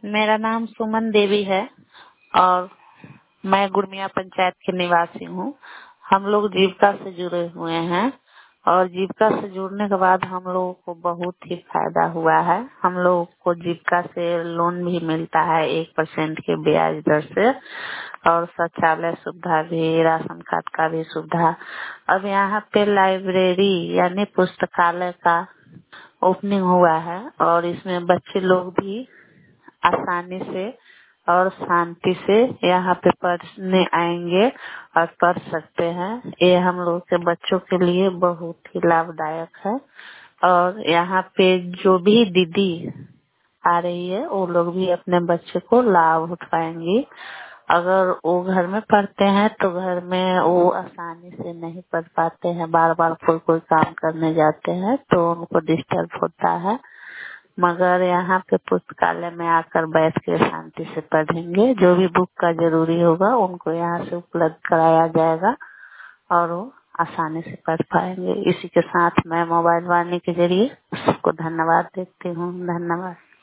मेरा नाम सुमन देवी है और मैं गुड़मिया पंचायत की निवासी हूँ। हम लोग जीविका से जुड़े हुए हैं और जीविका से जुड़ने के बाद हम लोगों को बहुत ही फायदा हुआ है। हम लोगों को जीविका से लोन भी मिलता है 1% के ब्याज दर से और शौचालय सुविधा भी, राशन कार्ड का भी सुविधा। अब यहाँ पे लाइब्रेरी यानी पुस्तकालय का ओपनिंग हुआ है और इसमें बच्चे लोग भी आसानी से और शांति से यहाँ पे पढ़ने आएंगे और पढ़ सकते हैं। ये हम लोग के बच्चों के लिए बहुत ही लाभदायक है और यहाँ पे जो भी दीदी आ रही है वो लोग भी अपने बच्चे को लाभ उठाएंगी। अगर वो घर में पढ़ते हैं तो घर में वो आसानी से नहीं पढ़ पाते हैं, बार बार कोई काम करने जाते हैं तो उनको डिस्टर्ब होता है। मगर यहाँ पे पुस्तकालय में आकर बैठ के शांति से पढ़ेंगे। जो भी बुक का जरूरी होगा उनको यहाँ से उपलब्ध कराया जाएगा और वो आसानी से पढ़ पाएंगे। इसी के साथ मैं मोबाइल वाणी के जरिए सबको धन्यवाद देती हूँ। धन्यवाद।